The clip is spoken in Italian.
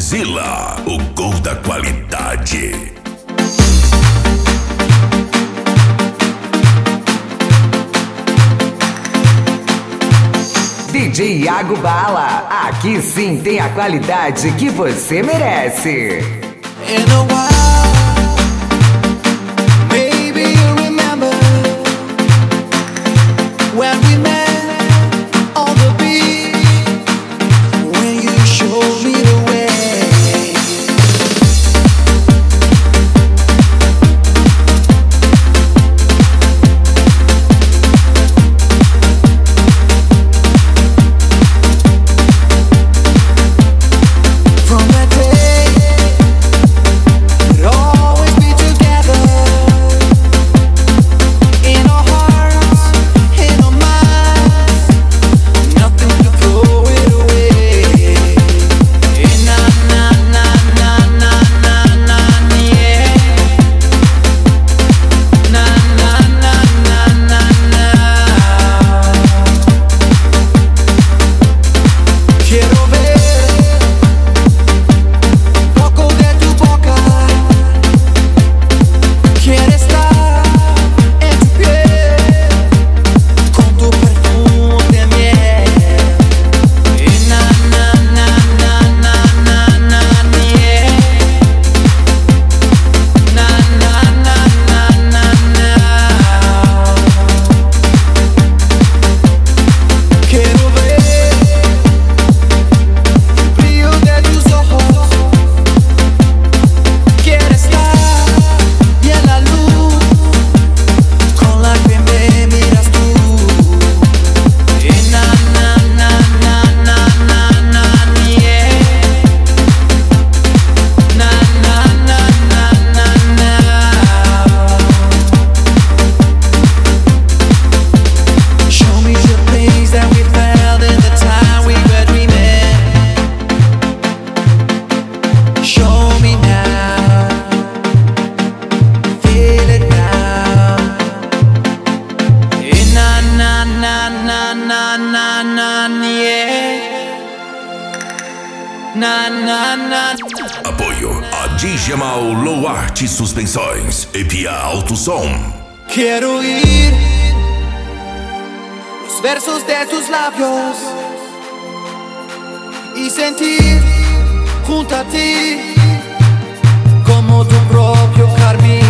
Zilla, o gol da qualidade. DJ Iago Bala, aqui sim tem a qualidade que você merece. In a while, maybe you remember when we met on the beach, when you showed me the way. From that day, we'd always be together, in our hearts, in our minds, nothing to throw it away. Na na na na na na na, yeah. Na na na na na na. Quiero ver poco de tu boca, quiero estar en tu piel, con tu perfume de miel. Na na na na na na na, yeah. Na na na na na na. Quiero ver el brillo de tus ojos, quiero estar bien la luz con la que me miras tú. Na na na na na na na, yeah. Na na na na na na. Show me the things that we felt in the time we were dreaming. Show me now, feel it now. Na na na na na na na, yeah. Na na na. Apoio a Digital Low Arte Suspensões e Pia Alto Som. Quiero oír los versos de tus labios y sentir junto a ti como tu propio carmín.